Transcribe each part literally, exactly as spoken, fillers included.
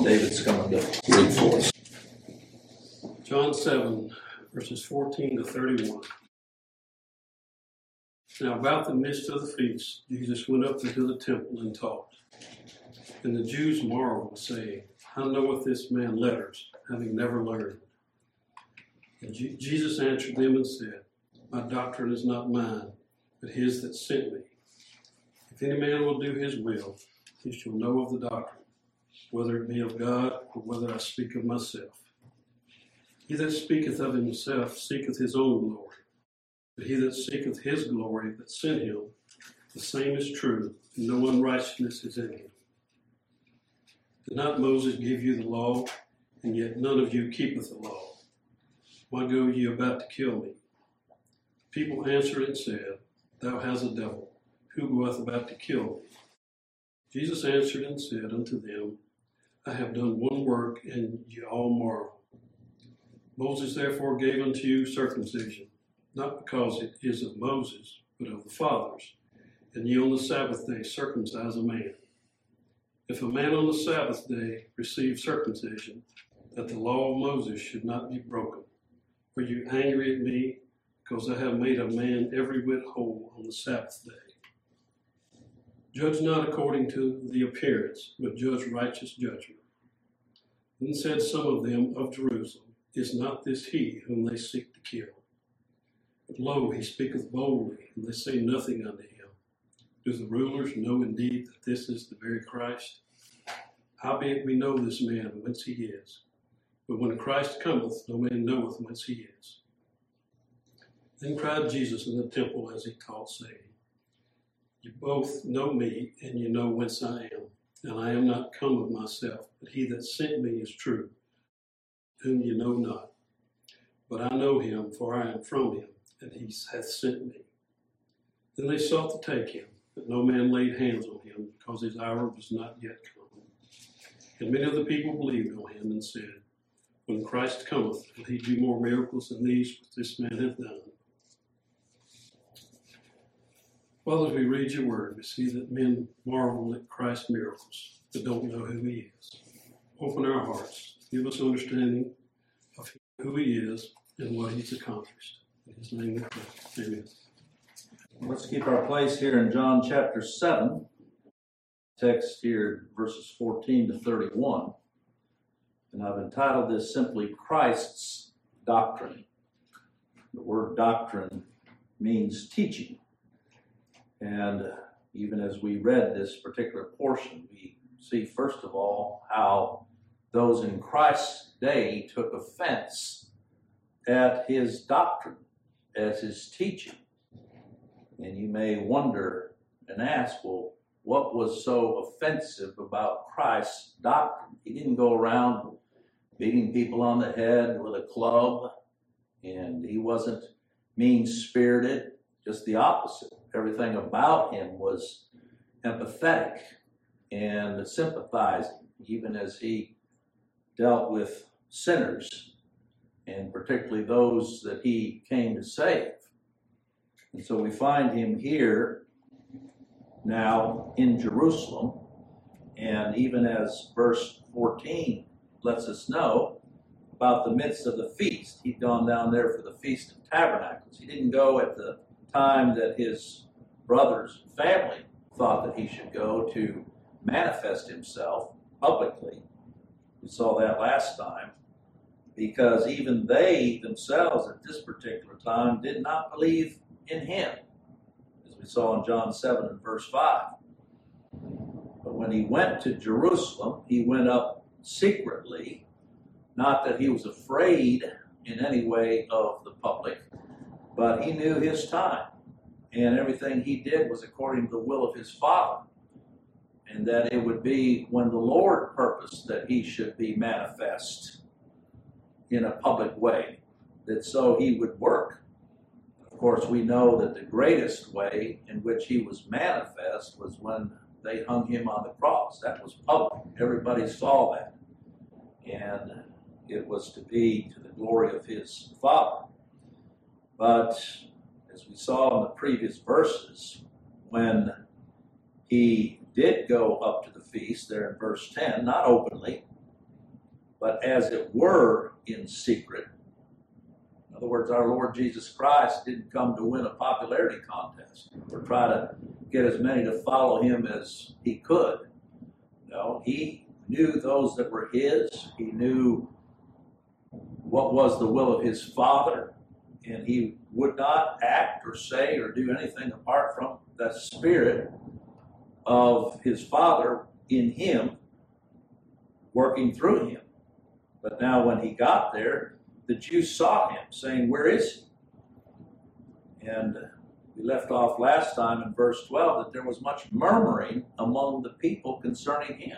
David's going to read for us. John seven, verses fourteen to thirty-one. Now about the midst of the feast, Jesus went up into the temple and taught. And the Jews marveled, saying, How knoweth this man letters, having never learned? And G- Jesus answered them and said, My doctrine is not mine, but his that sent me. If any man will do his will, he shall know of the doctrine, whether it be of God or whether I speak of myself. He that speaketh of himself seeketh his own glory. But he that seeketh his glory that sent him, the same is true, and no unrighteousness is in him. Did not Moses give you the law, and yet none of you keepeth the law? Why go ye about to kill me? People answered and said, Thou hast a devil. Who goeth about to kill me? Jesus answered and said unto them, I have done one work, and ye all marvel. Moses therefore gave unto you circumcision, not because it is of Moses, but of the fathers. And ye on the Sabbath day circumcise a man. If a man on the Sabbath day receive circumcision, that the law of Moses should not be broken, are you angry at me, because I have made a man every whit whole on the Sabbath day? Judge not according to the appearance, but judge righteous judgment. Then said some of them of Jerusalem, Is not this he whom they seek to kill? But lo, he speaketh boldly, and they say nothing unto him. Do the rulers know indeed that this is the very Christ? Howbeit we know this man whence he is. But when Christ cometh, no man knoweth whence he is. Then cried Jesus in the temple as he taught, saying, You both know me, and you know whence I am. And I am not come of myself, but he that sent me is true, whom you know not. But I know him, for I am from him, and he hath sent me. Then they sought to take him, but no man laid hands on him, because his hour was not yet come. And many of the people believed on him, and said, When Christ cometh, will he do more miracles than these which this man hath done? Well, as we read your word, we see that men marvel at Christ's miracles, but don't know who he is. Open our hearts. Give us understanding of who he is and what he's accomplished. In his name we pray. Amen. Let's keep our place here in John chapter seven. Text here, verses fourteen to thirty-one. And I've entitled this simply Christ's Doctrine. The word doctrine means teaching. And even as we read this particular portion, we see, first of all, how those in Christ's day took offense at his doctrine, as his teaching. And you may wonder and ask, well, what was so offensive about Christ's doctrine? He didn't go around beating people on the head with a club, and he wasn't mean-spirited, just the opposite. Everything about him was empathetic and sympathizing, even as he dealt with sinners, and particularly those that he came to save. And so we find him here now in Jerusalem, and even as verse fourteen lets us know, about the midst of the feast. He'd gone down there for the Feast of Tabernacles. He didn't go at the time that his brothers and family thought that he should go to manifest himself publicly. We saw that last time, because even they themselves at this particular time did not believe in him, as we saw in John seven and verse five. But when he went to Jerusalem, he went up secretly, not that he was afraid in any way of the public, but he knew his time, and everything he did was according to the will of his Father, and that it would be when the Lord purposed that he should be manifest in a public way, that so he would work. Of course, we know that the greatest way in which he was manifest was when they hung him on the cross. That was public. Everybody saw that. And it was to be to the glory of his Father. But as we saw in the previous verses, when he did go up to the feast there in verse ten, not openly, but as it were in secret. In other words, our Lord Jesus Christ didn't come to win a popularity contest or try to get as many to follow him as he could. No, he knew those that were his. He knew what was the will of his Father, and he would not act or say or do anything apart from the Spirit of his Father in him, working through him. But now when he got there, the Jews sought him, saying, "Where is he?" And we left off last time in verse twelve that there was much murmuring among the people concerning him.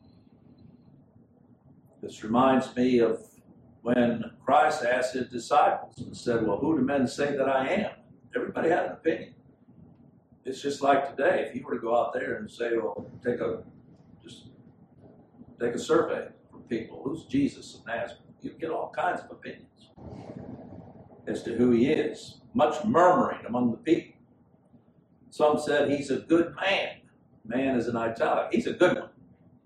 This reminds me of when Christ asked his disciples and said, "Well, who do men say that I am?" Everybody had an opinion. It's just like today. If you were to go out there and say, "Well, take a just take a survey from people. Who's Jesus of Nazareth?" You'd get all kinds of opinions as to who he is. Much murmuring among the people. Some said he's a good man. Man is an italic. He's a good one.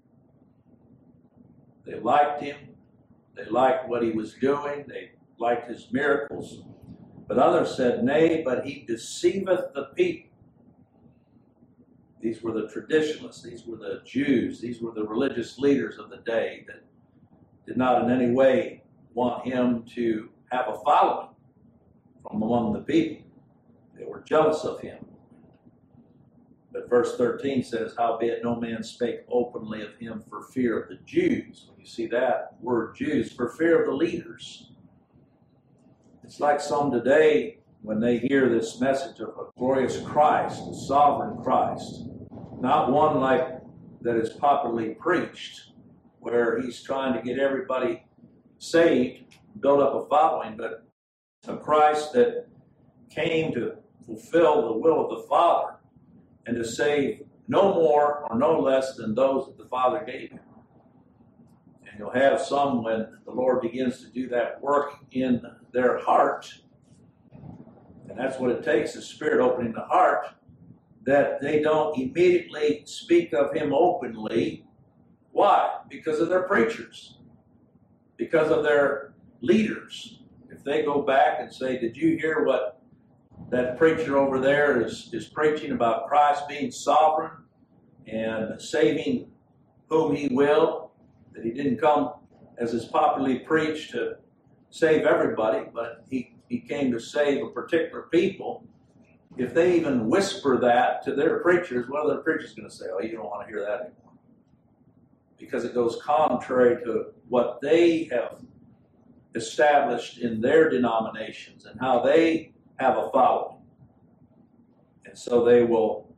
They liked him. They liked what he was doing. They liked his miracles. But others said, "Nay, but he deceiveth the people." These were the traditionalists. These were the Jews. These were the religious leaders of the day that did not in any way want him to have a following from among the people. They were jealous of him. But verse thirteen says, "Howbeit no man spake openly of him for fear of the Jews." When you see that word Jews, for fear of the leaders. It's like some today, when they hear this message of a glorious Christ, a sovereign Christ, not one like that is popularly preached, where he's trying to get everybody saved, build up a following, but a Christ that came to fulfill the will of the Father and to save no more or no less than those that the Father gave him. And you'll have some, when the Lord begins to do that work in their heart, and that's what it takes, the Spirit opening the heart, that they don't immediately speak of him openly. Why? Because of their preachers, because of their leaders. If they go back and say, "Did you hear what that preacher over there is, is preaching about Christ being sovereign and saving whom he will, that he didn't come, as is popularly preached, to save everybody, but he, he came to save a particular people." If they even whisper that to their preachers, what are their preachers going to say? "Oh, you don't want to hear that anymore." Because it goes contrary to what they have established in their denominations and how they have a following. And so they will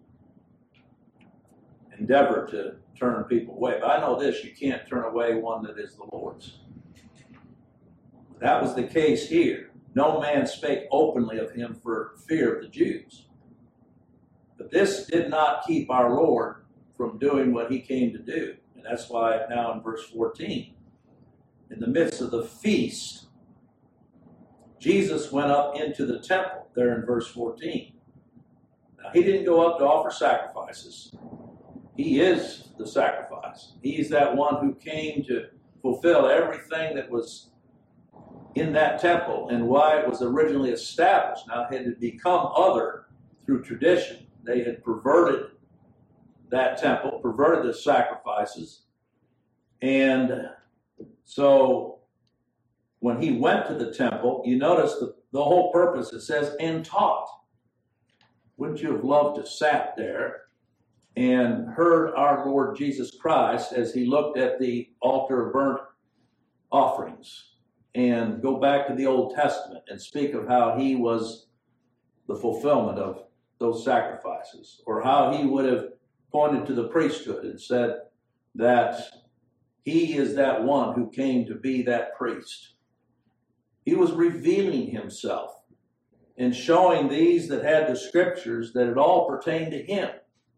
endeavor to turn people away. But I know this, you can't turn away one that is the Lord's. That was the case here. No man spake openly of him for fear of the Jews. But this did not keep our Lord from doing what he came to do. And that's why now in verse fourteen, in the midst of the feast, Jesus went up into the temple, there in verse fourteen. Now, he didn't go up to offer sacrifices. He is the sacrifice. He's that one who came to fulfill everything that was in that temple and why it was originally established. Now, it had become other through tradition. They had perverted that temple, perverted the sacrifices. And so when he went to the temple, you notice the, the whole purpose, it says, and taught. Wouldn't you have loved to sat there and heard our Lord Jesus Christ as he looked at the altar of burnt offerings and go back to the Old Testament and speak of how he was the fulfillment of those sacrifices, or how he would have pointed to the priesthood and said that he is that one who came to be that priest. He was revealing himself and showing these that had the scriptures that it all pertained to him.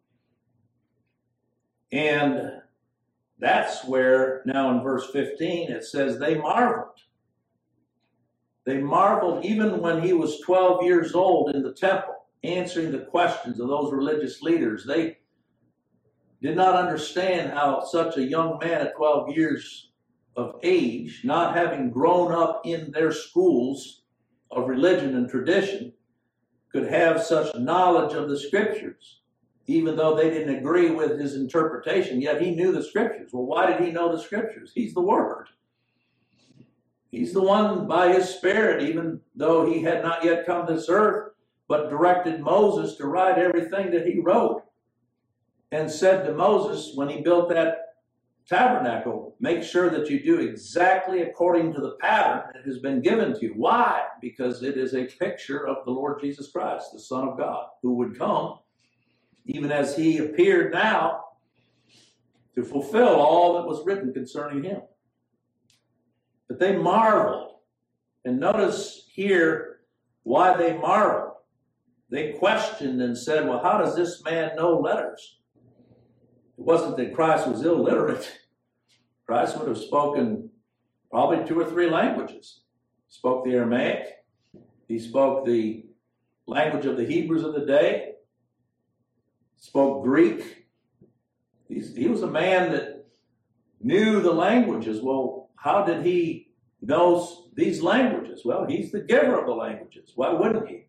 And that's where now in verse fifteen it says they marveled. They marveled even when he was twelve years old in the temple, answering the questions of those religious leaders. They did not understand how such a young man at twelve years of age, not having grown up in their schools of religion and tradition, could have such knowledge of the Scriptures, even though they didn't agree with his interpretation, yet he knew the Scriptures. Well, why did he know the Scriptures? He's the Word. He's the one by his Spirit, even though he had not yet come to this earth, but directed Moses to write everything that he wrote, and said to Moses when he built that tabernacle, make sure that you do exactly according to the pattern that has been given to you. Why? Because it is a picture of the Lord Jesus Christ, the Son of God, who would come, even as he appeared now, to fulfill all that was written concerning him. But they marveled. And notice here why they marveled. They questioned and said, well, how does this man know letters? It wasn't that Christ was illiterate. Christ would have spoken probably two or three languages. He spoke the Aramaic. He spoke the language of the Hebrews of the day. He spoke Greek. He's, he was a man that knew the languages. Well, how did he know these languages? Well, he's the giver of the languages. Why wouldn't he?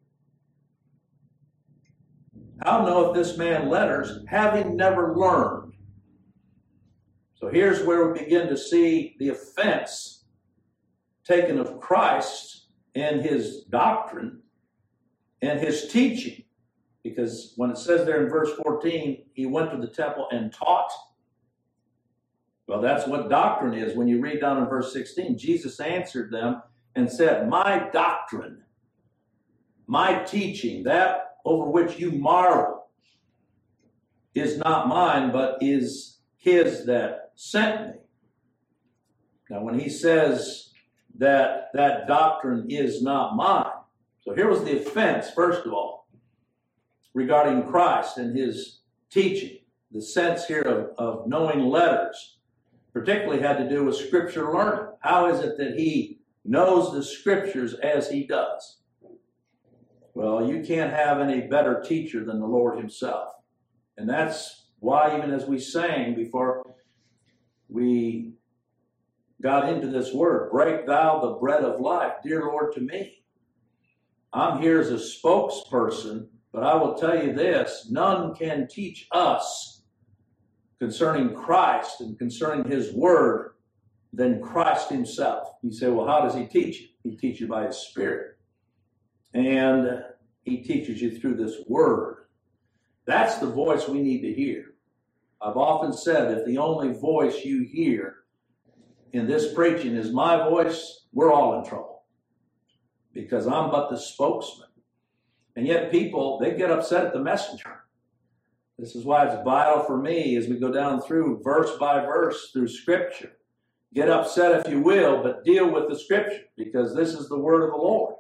How knoweth this man letters, having never learned? So here's where we begin to see the offense taken of Christ and his doctrine and his teaching. Because when it says there in verse fourteen, he went to the temple and taught. Well, that's what doctrine is. When you read down in verse sixteen, Jesus answered them and said, my doctrine, my teaching, that over which you marvel, is not mine, but is his that sent me. Now, when he says that that doctrine is not mine, so here was the offense, first of all, regarding Christ and his teaching. The sense here of, of knowing letters particularly had to do with Scripture learning. How is it that he knows the Scriptures as he does? Well, you can't have any better teacher than the Lord himself. And that's why, even as we sang before we got into this word, break thou the bread of life, dear Lord, to me. I'm here as a spokesperson, but I will tell you this, none can teach us concerning Christ and concerning his word than Christ himself. You say, well, how does he teach you? He teaches you by his Spirit. And he teaches you through this word. That's the voice we need to hear. I've often said, if the only voice you hear in this preaching is my voice, we're all in trouble. Because I'm but the spokesman. And yet people, they get upset at the messenger. This is why it's vital for me as we go down through verse by verse through Scripture. Get upset if you will, but deal with the Scripture, because this is the word of the Lord.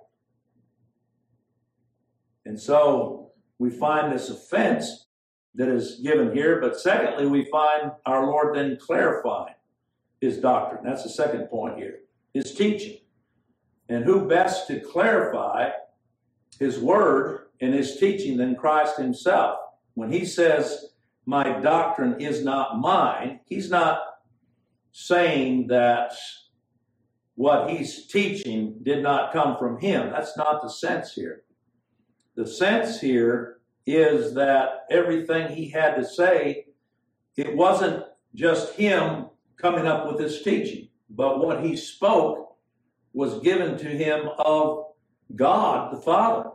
And so we find this offense that is given here. But secondly, we find our Lord then clarifying his doctrine. That's the second point here, his teaching. And who best to clarify his word and his teaching than Christ himself? When he says, my doctrine is not mine, he's not saying that what he's teaching did not come from him. That's not the sense here. The sense here is that everything he had to say, it wasn't just him coming up with his teaching, but what he spoke was given to him of God the Father.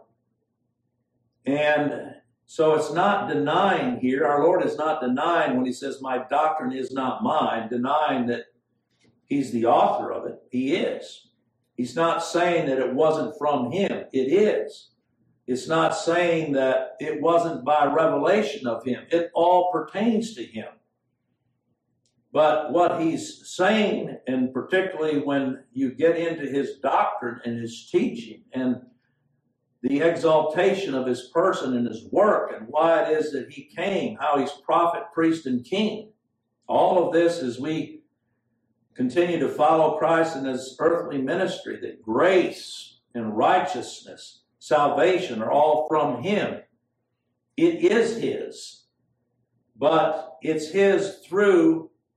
And so it's not denying here, our Lord is not denying when he says, my doctrine is not mine, denying that he's the author of it. He is. He's not saying that it wasn't from him. It is. It's not saying that it wasn't by revelation of him. It all pertains to him. But what he's saying, and particularly when you get into his doctrine and his teaching and the exaltation of his person and his work and why it is that he came, how he's prophet, priest, and king, all of this as we continue to follow Christ in his earthly ministry, that grace and righteousness, salvation are all from him. It is his, but it's his through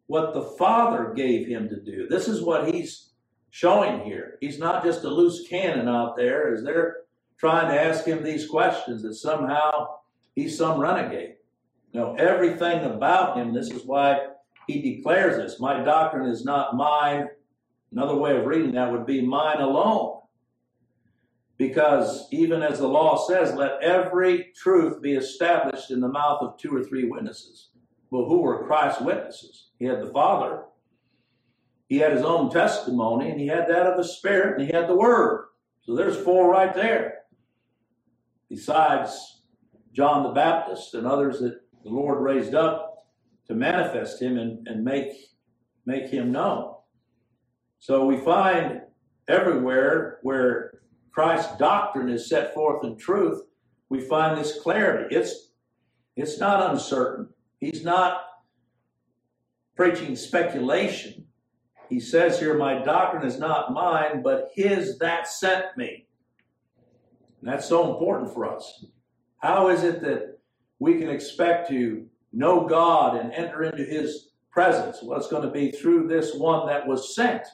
what the Father gave him to do. This is what he's showing here. He's not just a loose cannon out there as they're trying to ask him these questions that somehow he's some renegade. No, everything about him, this is why he declares this. My doctrine is not mine. Another way of reading that would be mine alone. Because even as the law says, let every truth be established in the mouth of two or three witnesses. Well, who were Christ's witnesses? He had the Father, he had his own testimony, and he had that of the Spirit, and he had the Word. So there's four right there. Besides John the Baptist and others that the Lord raised up to manifest him and, and make, make him known. So we find everywhere where Christ's doctrine is set forth in truth, we find this clarity. It's, it's not uncertain. He's not preaching speculation. He says here, my doctrine is not mine, but his that sent me. And that's so important for us. How is it that we can expect to know God and enter into his presence? Well, it's going to be through this one that was sent.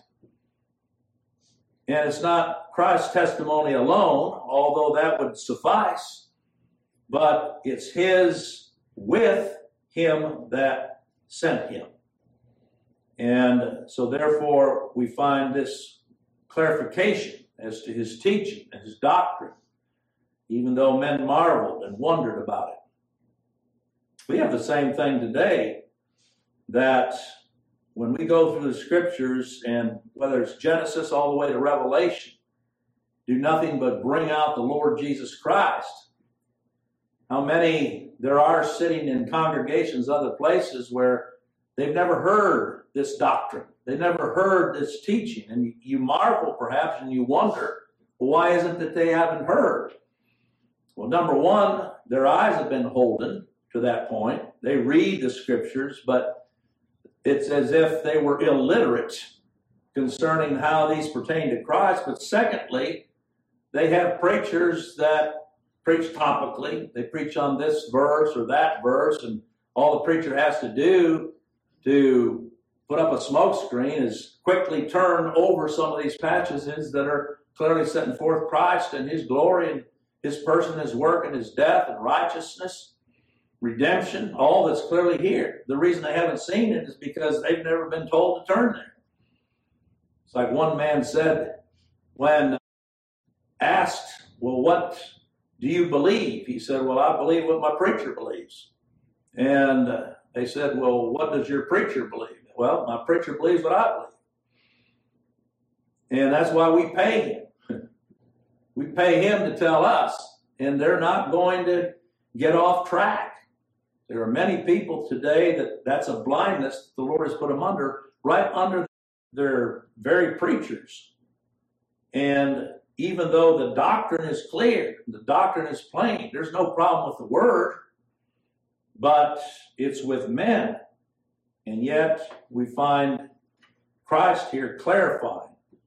And it's not Christ's testimony alone, although that would suffice, but it's his with him that sent him. And so therefore we find this clarification as to his teaching and his doctrine, even though men marveled and wondered about it. We have the same thing today, that when we go through the scriptures, and whether it's Genesis all the way to Revelation, do nothing but bring out the Lord Jesus Christ. How many there are sitting in congregations, other places, where they've never heard this doctrine. They've never heard this teaching. And you marvel perhaps and you wonder, well, why is it that they haven't heard? Well, number one, their eyes have been holden to that point. They read the scriptures, but it's as if they were illiterate concerning how these pertain to Christ. But secondly, they have preachers that preach topically. They preach on this verse or that verse, and all the preacher has to do to put up a smoke screen is quickly turn over some of these passages that are clearly setting forth Christ and his glory and his person, his work, and his death and righteousness, redemption, all that's clearly here. The reason they haven't seen it is because they've never been told to turn there. It's like one man said when asked, well, what do you believe? He said, well, I believe what my preacher believes. And uh, they said, well, what does your preacher believe? Well, my preacher believes what I believe. And that's why we pay him. We pay him to tell us, and they're not going to get off track. There are many people today that that's a blindness the Lord has put them under, right under their very preachers. And even though the doctrine is clear, the doctrine is plain, there's no problem with the word, but it's with men. And yet we find Christ here clarifying.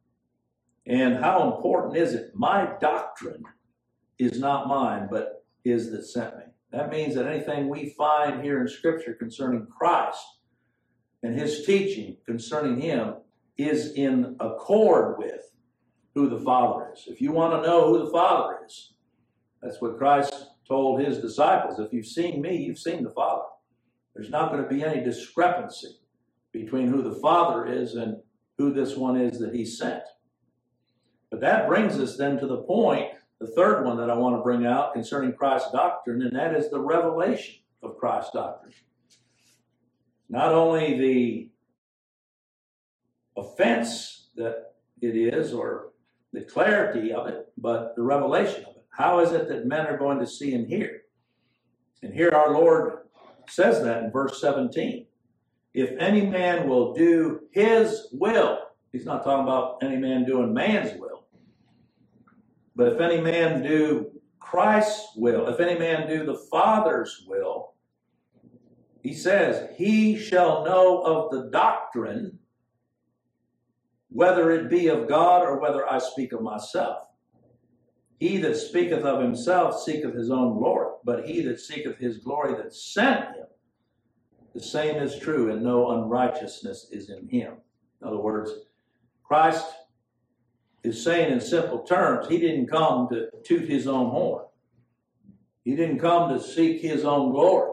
And how important is it? My doctrine is not mine, but his that sent me. That means that anything we find here in Scripture concerning Christ and his teaching concerning him is in accord with who the Father is. If you want to know who the Father is, that's what Christ told his disciples. If you've seen me, you've seen the Father. There's not going to be any discrepancy between who the Father is and who this one is that he sent. But that brings us then to the point, the third one that I want to bring out concerning Christ's doctrine, and that is the revelation of Christ's doctrine. Not only the offense that it is, or the clarity of it, but the revelation of it. How is it that men are going to see and hear? And here our Lord says that in verse seventeen. If any man will do his will, he's not talking about any man doing man's will, but if any man do Christ's will, if any man do the Father's will, he says, he shall know of the doctrine, whether it be of God or whether I speak of myself. He that speaketh of himself seeketh his own glory, but he that seeketh his glory that sent him the same is true, and no unrighteousness is in him. In other words, Christ is saying in simple terms, he didn't come to toot his own horn. He didn't come to seek his own glory.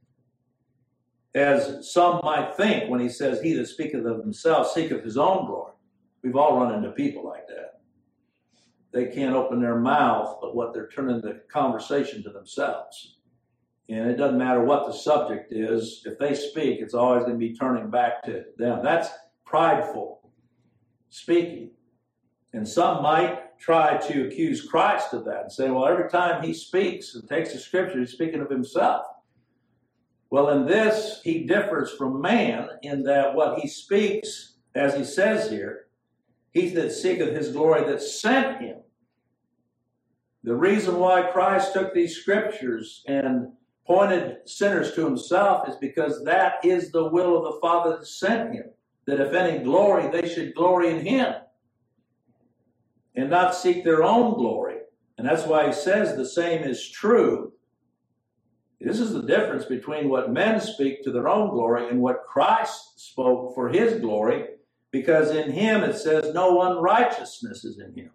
As some might think when he says, he that speaketh of himself seeketh his own glory. We've all run into people like that. They can't open their mouth, but what they're turning the conversation to themselves. And it doesn't matter what the subject is. If they speak, it's always going to be turning back to them. That's prideful speaking. And some might try to accuse Christ of that and say, well, every time he speaks and takes the scripture, he's speaking of himself. Well, in this, he differs from man in that what he speaks, as he says here, he that seeketh his glory that sent him. The reason why Christ took these scriptures and pointed sinners to himself is because that is the will of the Father that sent him, that if any glory, they should glory in him and not seek their own glory. And that's why he says the same is true. This is the difference between what men speak to their own glory and what Christ spoke for his glory, because in him it says no unrighteousness is in him.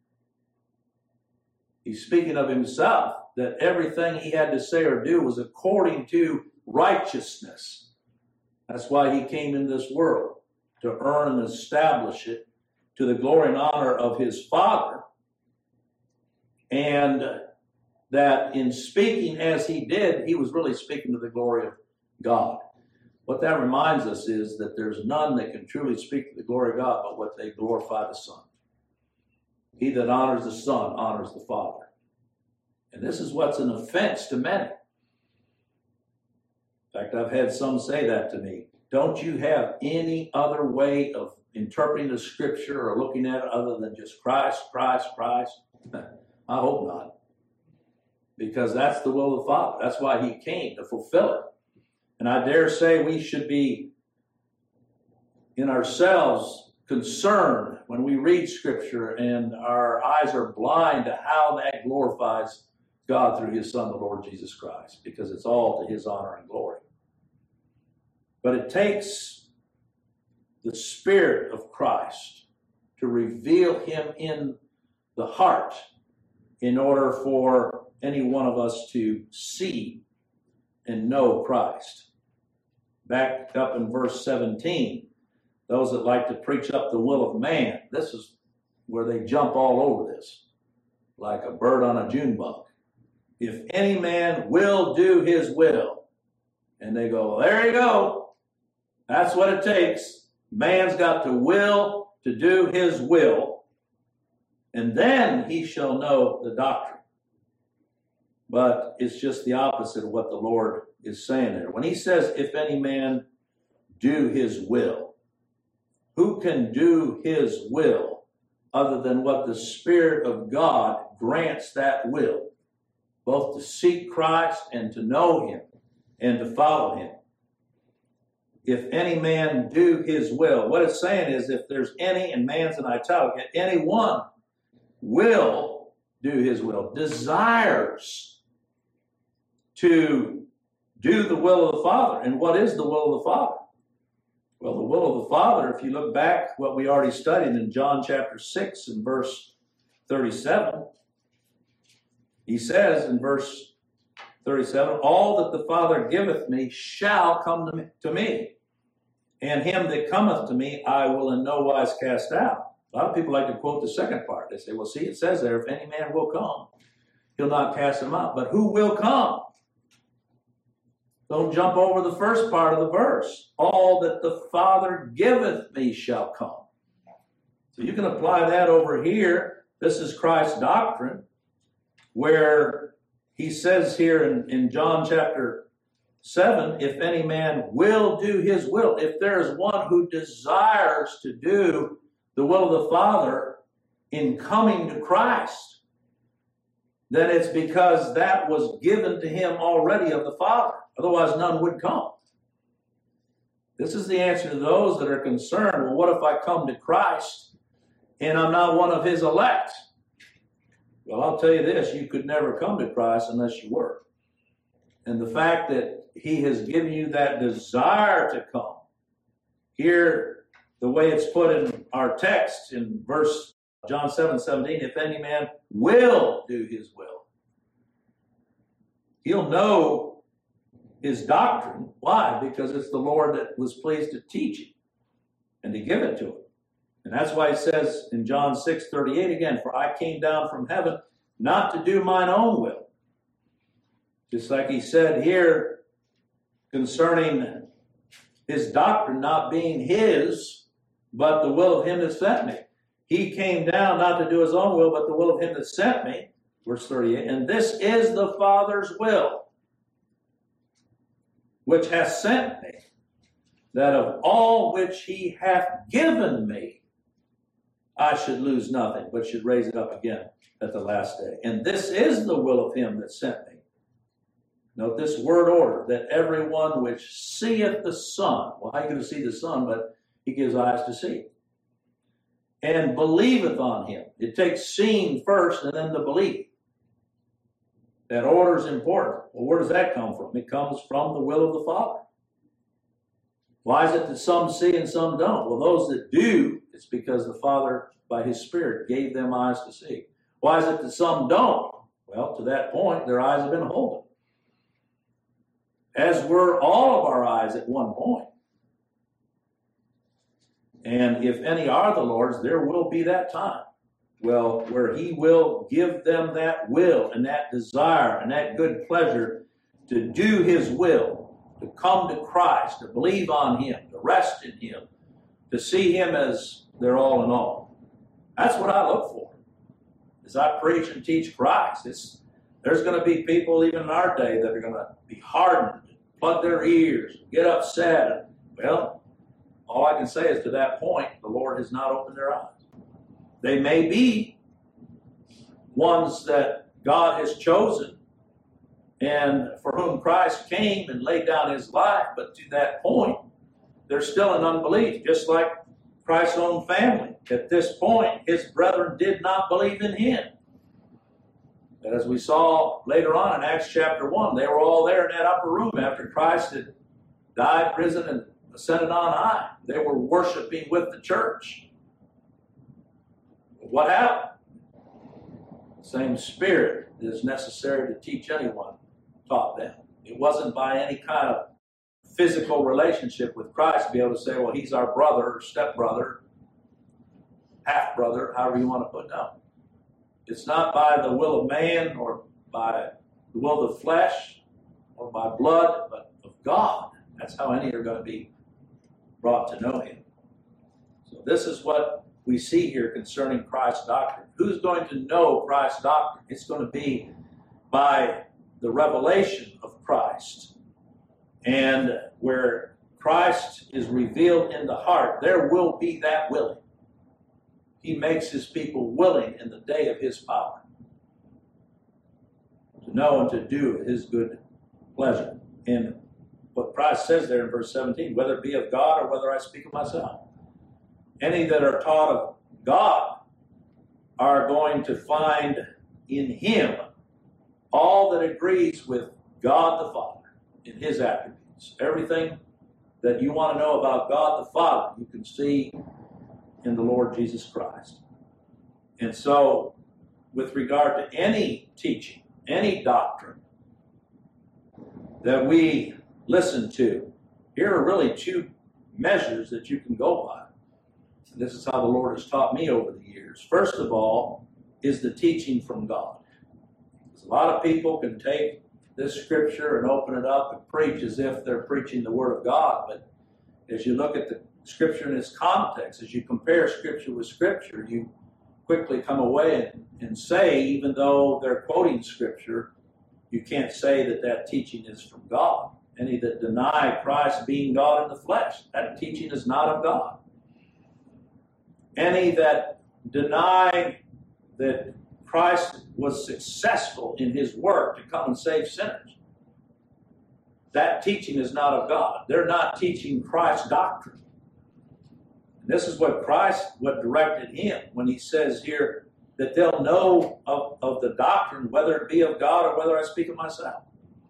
He's speaking of himself, that everything he had to say or do was according to righteousness. That's why he came in this world, to earn and establish it to the glory and honor of his Father. And that in speaking as he did, he was really speaking to the glory of God. What that reminds us is that there's none that can truly speak to the glory of God but what they glorify the Son. He that honors the Son honors the Father. And this is what's an offense to many. In fact, I've had some say that to me. Don't you have any other way of interpreting the scripture or looking at it other than just Christ, Christ, Christ? I hope not. Because that's the will of the Father. That's why he came, to fulfill it. And I dare say we should be in ourselves concerned when we read scripture and our eyes are blind to how that glorifies God through his Son, the Lord Jesus Christ, because it's all to his honor and glory. But it takes the Spirit of Christ to reveal him in the heart in order for any one of us to see and know Christ. Back up in verse seventeen, those that like to preach up the will of man, this is where they jump all over this, like a bird on a June bug. If any man will do his will, and they go, there you go. That's what it takes. Man's got to will to do his will, and then he shall know the doctrine. But it's just the opposite of what the Lord is saying there. When he says, if any man do his will, who can do his will other than what the Spirit of God grants that will, both to seek Christ and to know him and to follow him? If any man do his will, what it's saying is if there's any, and man's in italic, if anyone will do his will, desires to do the will of the Father. And what is the will of the Father? Well, the will of the Father, if you look back what we already studied in John chapter six and verse thirty-seven, he says in verse thirty-seven, all that the Father giveth me shall come to me, to me, and him that cometh to me I will in no wise cast out. A lot of people like to quote the second part. They say, well, see, it says there, if any man will come, he'll not cast him out. But who will come? Don't jump over the first part of the verse. All that the Father giveth me shall come. So you can apply that over here. This is Christ's doctrine, where he says here in, in John chapter seven, if any man will do his will, if there is one who desires to do the will of the Father in coming to Christ, then it's because that was given to him already of the Father. Otherwise, none would come. This is the answer to those that are concerned. Well, what if I come to Christ and I'm not one of his elect? Well, I'll tell you this, you could never come to Christ unless you were. And the fact that he has given you that desire to come. Here, the way it's put in our text in verse John seven seventeen, if any man will do his will, he'll know his doctrine. Why? Because it's the Lord that was pleased to teach it and to give it to him. And that's why he says in John six thirty-eight again, for I came down from heaven not to do mine own will. Just like he said here concerning his doctrine not being his, but the will of him that sent me. He came down not to do his own will, but the will of him that sent me. Verse thirty-eight, and this is the Father's will, which hath sent me, that of all which he hath given me, I should lose nothing, but should raise it up again at the last day. And this is the will of him that sent me. Note this word order, that everyone which seeth the Son, well, how are you going to see the Son? But he gives eyes to see. And believeth on him. It takes seeing first and then the belief. That order is important. Well, where does that come from? It comes from the will of the Father. Why is it that some see and some don't? Well, those that do, it's because the Father, by his Spirit, gave them eyes to see. Why is it that some don't? Well, to that point, their eyes have been holden. As were all of our eyes at one point. And if any are the Lord's, there will be that time. Well, where he will give them that will and that desire and that good pleasure to do his will, to come to Christ, to believe on him, to rest in him, to see him as their all in all. That's what I look for. As I preach and teach Christ, it's, there's going to be people even in our day that are going to be hardened, plug their ears, get upset. Well, all I can say is to that point, the Lord has not opened their eyes. They may be ones that God has chosen and for whom Christ came and laid down his life, but to that point, they're still in unbelief, just like Christ's own family. At this point, his brethren did not believe in him. And as we saw later on in Acts chapter one, they were all there in that upper room after Christ had died, risen, and ascended on high. They were worshiping with the church. What happened? The same Spirit that is necessary to teach anyone taught them. It wasn't by any kind of physical relationship with Christ to be able to say, well, he's our brother or stepbrother, half-brother, however you want to put it down. It's not by the will of man or by the will of the flesh or by blood, but of God. That's how any are going to be brought to know him. So this is what we see here concerning Christ's doctrine. Who's going to know Christ's doctrine? It's going to be by the revelation of Christ. And where Christ is revealed in the heart, there will be that willing. He makes his people willing in the day of his power to know and to do his good pleasure. And what Christ says there in verse seventeen, whether it be of God or whether I speak of myself. Any that are taught of God are going to find in him all that agrees with God the Father in his attributes. Everything that you want to know about God the Father, you can see in the Lord Jesus Christ. And so, with regard to any teaching, any doctrine that we listen to, here are really two measures that you can go by. And this is how the Lord has taught me over the years. First of all, is the teaching from God. Because a lot of people can take this scripture and open it up and preach as if they're preaching the Word of God. But as you look at the scripture in its context, as you compare scripture with scripture, you quickly come away and, and say, even though they're quoting scripture, you can't say that that teaching is from God. Any that deny Christ being God in the flesh, that teaching is not of God. Any that deny that Christ was successful in his work to come and save sinners, that teaching is not of God. They're not teaching Christ's doctrine. And this is what Christ, what directed him when he says here that they'll know of, of the doctrine, whether it be of God or whether I speak of myself.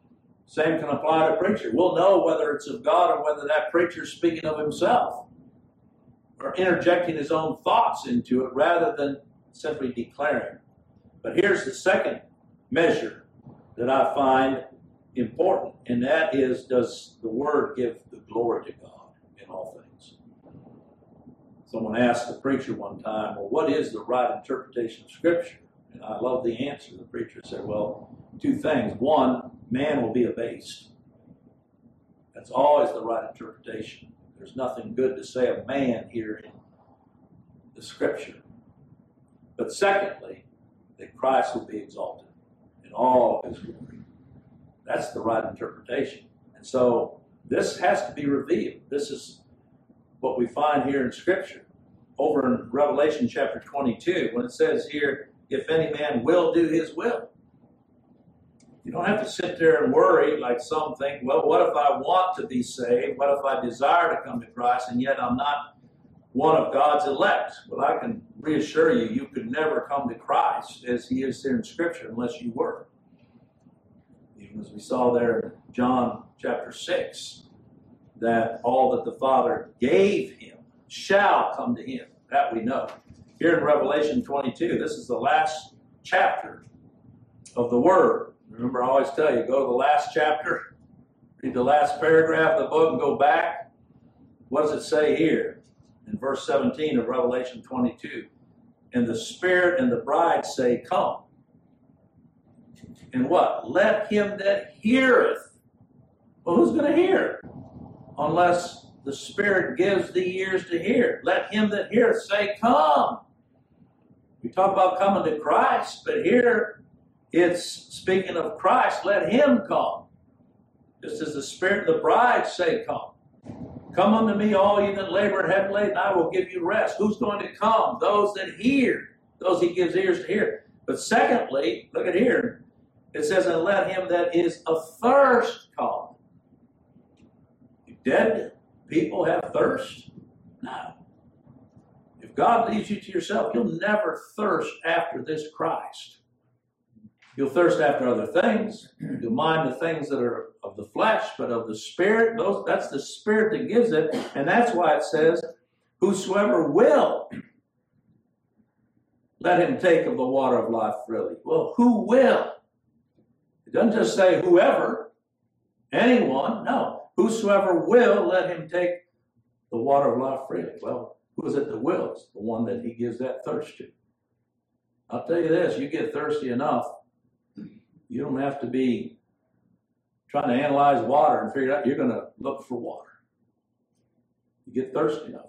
Same can apply to a preacher. We'll know whether it's of God or whether that preacher's speaking of himself or interjecting his own thoughts into it rather than simply declaring. But here's the second measure that I find important, and that is, does the Word give the glory to God in all things? Someone asked the preacher one time, well, what is the right interpretation of Scripture? And I love the answer. The preacher said, well, two things. One, man will be abased. That's always the right interpretation. There's nothing good to say of man here in the Scripture. But secondly, that Christ will be exalted in all of his glory. That's the right interpretation. And so this has to be revealed. This is what we find here in Scripture. Over in Revelation chapter twenty-two, when it says here, if any man will do his will. You don't have to sit there and worry like some think, well, what if I want to be saved? What if I desire to come to Christ and yet I'm not one of God's elect? Well, I can reassure you, you could never come to Christ as he is here in Scripture unless you were. Even as we saw there in John chapter six, that all that the Father gave him shall come to him. That we know. Here in Revelation twenty-two, this is the last chapter of the Word. Remember, I always tell you, go to the last chapter, read the last paragraph of the book, and go back. What does it say here in verse seventeen of Revelation twenty-two? And the Spirit and the bride say, come. And what? Let him that heareth. Well, who's going to hear? Unless the Spirit gives the ears to hear. Let him that heareth say, come. We talk about coming to Christ, but here it's speaking of Christ. Let him come. Just as the Spirit and the bride say, come. Come unto me, all you that labor and heavy laden, I will give you rest. Who's going to come? Those that hear. Those he gives ears to hear. But secondly, look at here. It says, and let him that is athirst come. Dead people have thirst? No. If God leaves you to yourself, you'll never thirst after this Christ. You'll thirst after other things. You'll mind the things that are of the flesh, but of the Spirit, those, that's the Spirit that gives it. And that's why it says, whosoever will, let him take of the water of life freely. Well, who will? It doesn't just say whoever, anyone. No. Whosoever will, let him take the water of life freely. Well, who is it that wills? The one that he gives that thirst to. I'll tell you this, you get thirsty enough, you don't have to be trying to analyze water and figure out, you're going to look for water. You get thirsty enough.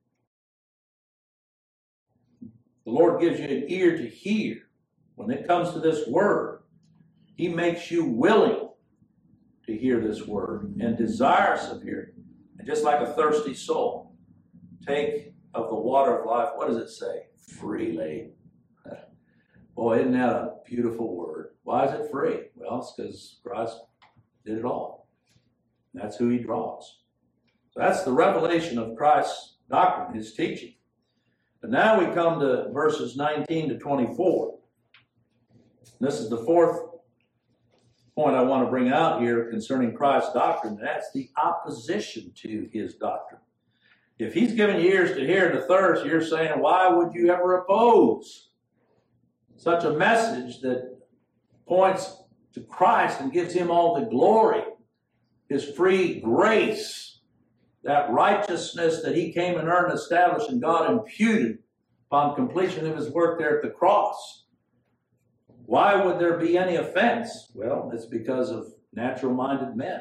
The Lord gives you an ear to hear. When it comes to this word, he makes you willing to hear this word and desirous of hearing. And just like a thirsty soul, take of the water of life. What does it say? Freely. Boy, isn't that a beautiful word? Why is it free? Well, it's because Christ did it all. That's who he draws. So that's the revelation of Christ's doctrine, his teaching. But now we come to verses nineteen to twenty-four. This is the fourth point I want to bring out here concerning Christ's doctrine. That's the opposition to his doctrine. If he's given you ears to hear and to thirst, you're saying, why would you ever oppose such a message that points to Christ and gives him all the glory, his free grace, that righteousness that he came and earned, established, and God imputed upon completion of his work there at the cross? Why would there be any offense? Well, it's because of natural-minded men.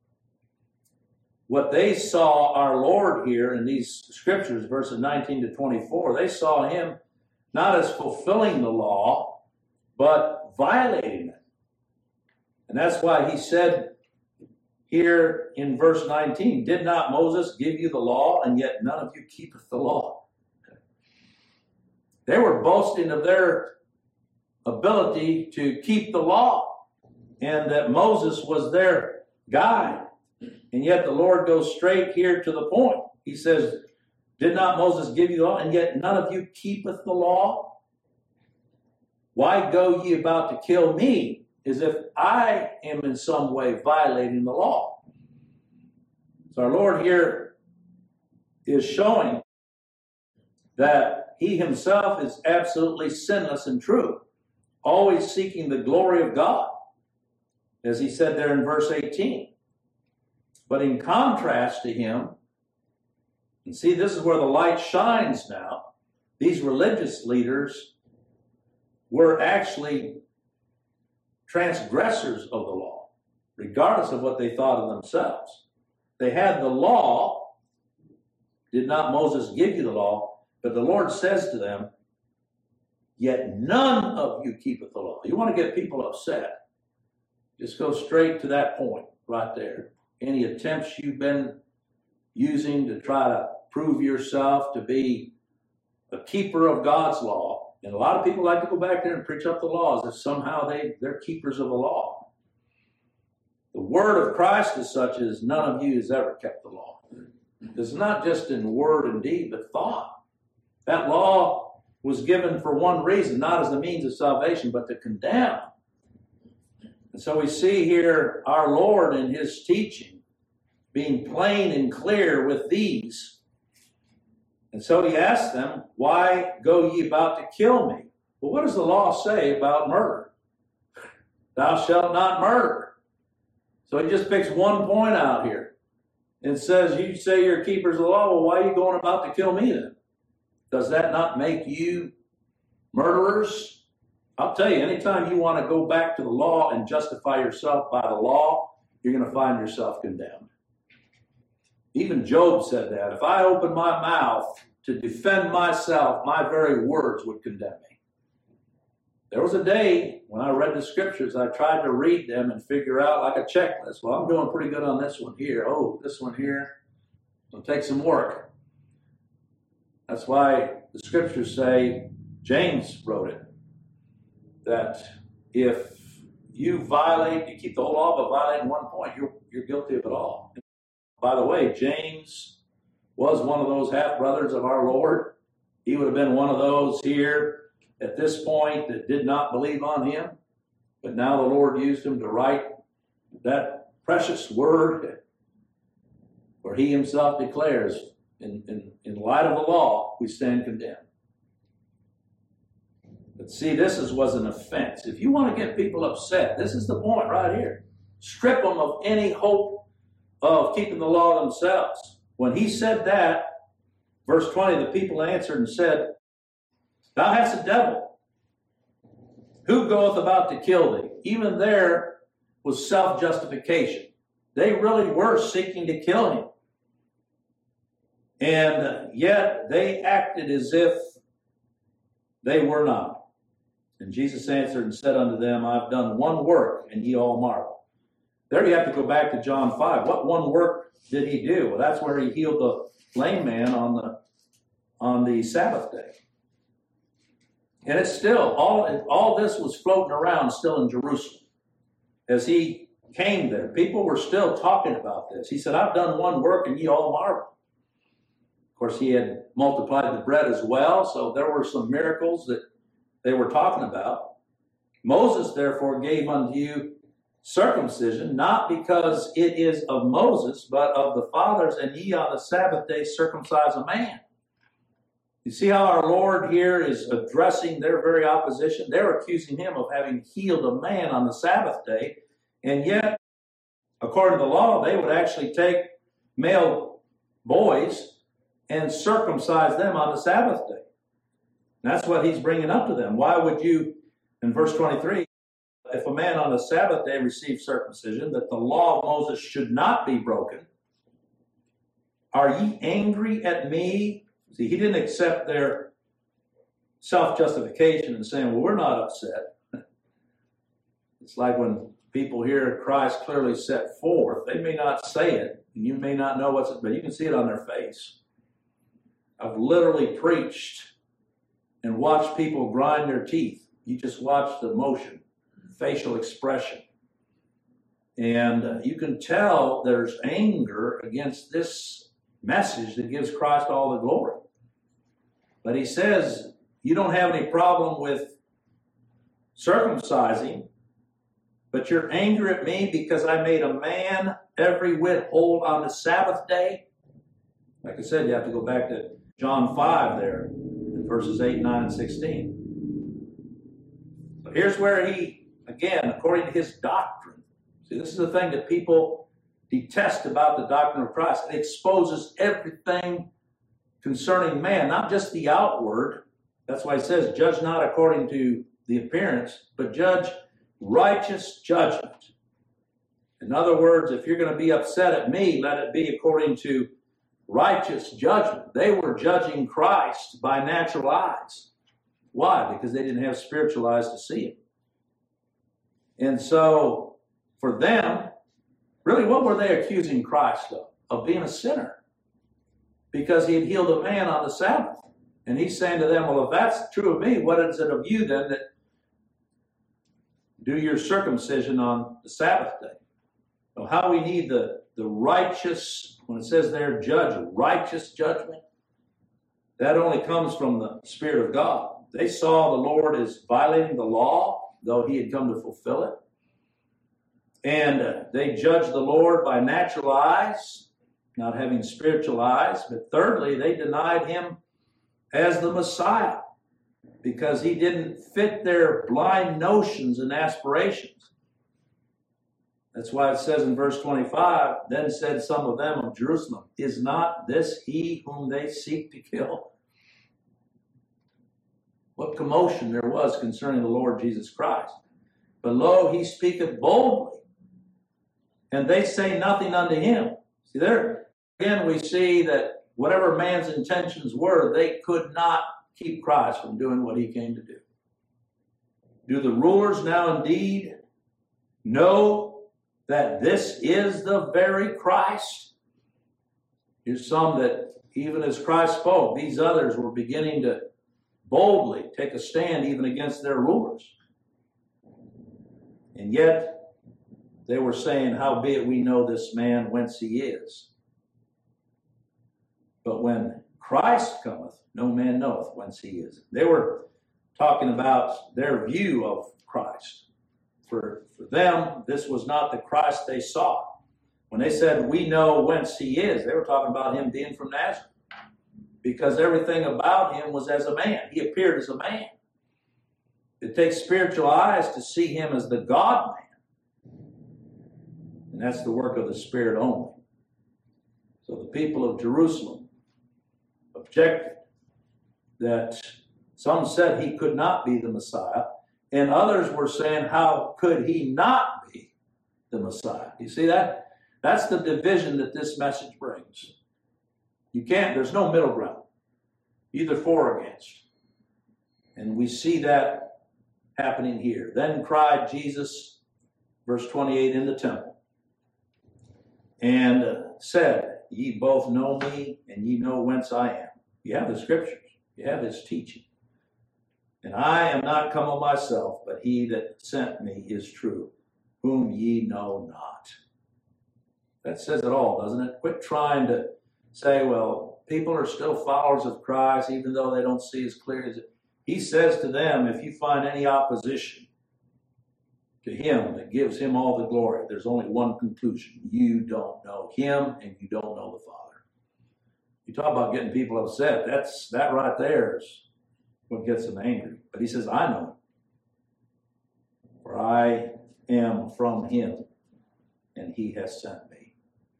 What they saw our Lord here in these scriptures, verses nineteen to twenty-four, they saw him not as fulfilling the law, but violating it. And that's why he said here in verse nineteen, did not Moses give you the law, and yet none of you keepeth the law? They were boasting of their ability to keep the law, and that Moses was their guide. And yet the Lord goes straight here to the point. He says, did not Moses give you the law, and yet none of you keepeth the law? Why go ye about to kill me, as if I am in some way violating the law. So our Lord here is showing that he himself is absolutely sinless and true, always seeking the glory of God, as he said there in verse eighteen. But in contrast to him, and see, this is where the light shines now, these religious leaders were actually transgressors of the law, regardless of what they thought of themselves. They had the law. Did not Moses give you the law? But the Lord says to them, yet none of you keepeth the law. You want to get people upset, just go straight to that point right there. Any attempts you've been using to try to prove yourself to be a keeper of God's law. And a lot of people like to go back there and preach up the laws as somehow they, they're keepers of the law. The word of Christ is such as none of you has ever kept the law. It's not just in word and deed, but thought. That law was given for one reason, not as a means of salvation, but to condemn. And so we see here our Lord in his teaching being plain and clear with these. And so he asked them, why go ye about to kill me? Well, what does the law say about murder? Thou shalt not murder. So he just picks one point out here and says, you say you're keepers of the law. Well, why are you going about to kill me then? Does that not make you murderers? I'll tell you, anytime you want to go back to the law and justify yourself by the law, you're going to find yourself condemned. Even Job said that. If I open my mouth to defend myself, my very words would condemn me. There was a day when I read the scriptures, I tried to read them and figure out like a checklist. Well, I'm doing pretty good on this one here. Oh, this one here. It'll take some work. That's why the scriptures say, James wrote it, that if you violate, you keep the whole law, but violate one point, you're, you're guilty of it all. By the way, James was one of those half-brothers of our Lord. He would have been one of those here at this point that did not believe on him. But now the Lord used him to write that precious word where he himself declares, in, in, in light of the law, we stand condemned. But see, this is, was an offense. If you want to get people upset, this is the point right here. Strip them of any hope of keeping the law themselves. When he said that, verse twenty, the people answered and said, thou hast a devil. Who goeth about to kill thee? Even there was self-justification. They really were seeking to kill him. And yet they acted as if they were not. And Jesus answered and said unto them, I've done one work, and ye all marvel. There you have to go back to John five. What one work did he do? Well, that's where he healed the lame man on the on the Sabbath day. And it's still, all, all this was floating around still in Jerusalem. As he came there, people were still talking about this. He said, I've done one work and ye all marvel. Of course, he had multiplied the bread as well, so there were some miracles that they were talking about. Moses, therefore, gave unto you circumcision, not because it is of Moses, but of the fathers, and ye on the Sabbath day circumcise a man. You see how our Lord here is addressing their very opposition? They're accusing him of having healed a man on the Sabbath day, and yet, according to the law, they would actually take male boys and circumcise them on the Sabbath day. And that's what he's bringing up to them. Why would you, in verse twenty-three, if a man on the Sabbath day receives circumcision, that the law of Moses should not be broken, are ye angry at me? See, he didn't accept their self-justification and saying, well, we're not upset. It's like when people hear Christ clearly set forth, they may not say it, and you may not know what's it, but you can see it on their face. I've literally preached and watched people grind their teeth. You just watch the motion, facial expression. And uh, you can tell there's anger against this message that gives Christ all the glory. But he says, you don't have any problem with circumcising But you're angry at me because I made a man every whit whole on the Sabbath day? Like I said, you have to go back to John five there, in verses eight, nine, and sixteen. So here's where he, again, according to his doctrine, see, this is the thing that people detest about the doctrine of Christ. It exposes everything concerning man, not just the outward. That's why it says, judge not according to the appearance, but judge righteous judgment. In other words, if you're going to be upset at me, let it be according to righteous judgment. They were judging Christ by natural eyes. Why? Because they didn't have spiritual eyes to see it. And so, for them, really, what were they accusing Christ of? Of being a sinner. Because he had healed a man on the Sabbath. And he's saying to them, well, if that's true of me, what is it of you then that do your circumcision on the Sabbath day? Well, how we need the, the righteous, when it says there, judge, righteous judgment, that only comes from the Spirit of God. They saw the Lord as violating the law, though he had come to fulfill it. And uh, they judged the Lord by natural eyes, not having spiritual eyes. But thirdly, they denied him as the Messiah because he didn't fit their blind notions and aspirations. That's why it says in verse twenty-five, then said some of them of Jerusalem, is not this he whom they seek to kill? What commotion there was concerning the Lord Jesus Christ. But lo, he speaketh boldly, and they say nothing unto him. See, there again we see that whatever man's intentions were, they could not keep Christ from doing what he came to do. Do the rulers now indeed know that this is the very Christ? Here's some that even as Christ spoke, these others were beginning to boldly take a stand even against their rulers. And yet they were saying, howbeit we know this man whence he is. But when Christ cometh, no man knoweth whence he is. They were talking about their view of Christ. For, for them, this was not the Christ they saw. When they said, we know whence he is, they were talking about him being from Nazareth. Because everything about him was as a man. He appeared as a man. It takes spiritual eyes to see him as the God-man. And that's the work of the Spirit only. So the people of Jerusalem objected that some said he could not be the Messiah, and others were saying, how could he not be the Messiah? You see that? That's the division that this message brings. You can't, there's no middle ground, either for or against. And we see that happening here. Then cried Jesus, verse twenty-eight, in the temple, and uh, said, ye both know me, and ye know whence I am. You have the scriptures. You have his teaching. And I am not come of myself, but he that sent me is true, whom ye know not. That says it all, doesn't it? Quit trying to say, well, people are still followers of Christ, even though they don't see as clear as it. He says to them, if you find any opposition to him that gives him all the glory, there's only one conclusion. You don't know him, and you don't know the Father. You talk about getting people upset. That's that right there is what gets them angry. But he says, I know him. For I am from him, and he has sent me.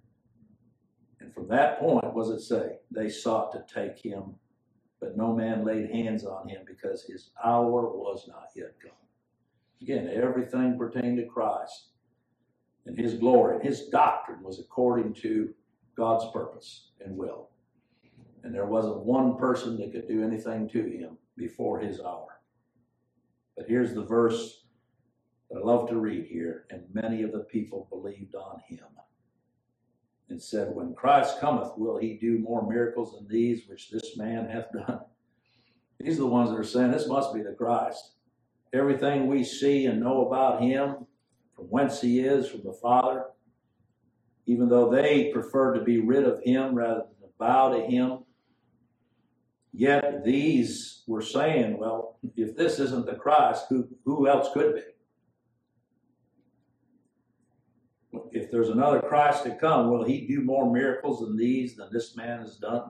And from that point, what does it say? They sought to take him, but no man laid hands on him because his hour was not yet come. Again, everything pertained to Christ and his glory. His doctrine was according to God's purpose and will. And there wasn't one person that could do anything to him before his hour. But here's the verse that I love to read here. And many of the people believed on him and said, when Christ cometh, will he do more miracles than these which this man hath done? These are the ones that are saying, this must be the Christ. Everything we see and know about him, from whence he is, from the Father, even though they preferred to be rid of him rather than to bow to him, yet these were saying, well, if this isn't the Christ, who, who else could be? if there's another Christ to come, will he do more miracles than these than this man has done?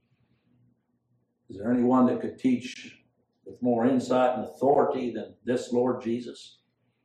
Is there anyone that could teach with more insight and authority than this Lord Jesus?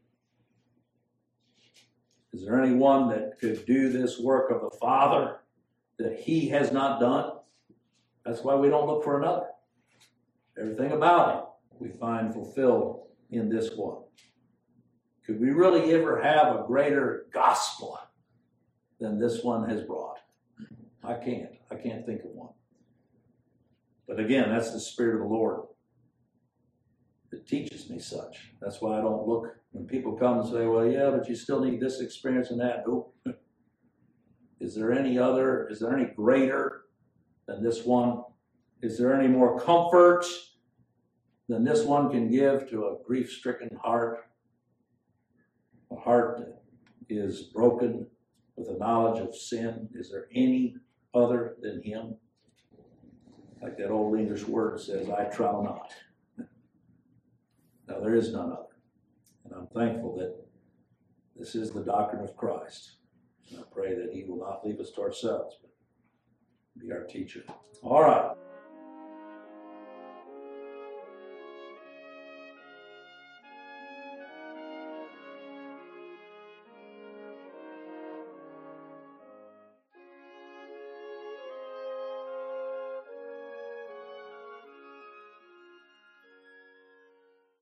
Is there anyone that could do this work of the Father that he has not done? That's why we don't look for another. Everything about him we find fulfilled in this one. Could we really ever have a greater gospel than this one has brought? I can't. I can't think of one. But again, that's the Spirit of the Lord that teaches me such. That's why I don't look, when people come and say, well, yeah, but you still need this experience and that. Nope. Is there any other, is there any greater than this one? Is there any more comfort than this one can give to a grief-stricken heart? A heart that is broken with the knowledge of sin. Is there any other than him? Like that old English word says, I trow not. Now, there is none other. And I'm thankful that this is the doctrine of Christ. And I pray that he will not leave us to ourselves, but be our teacher. All right.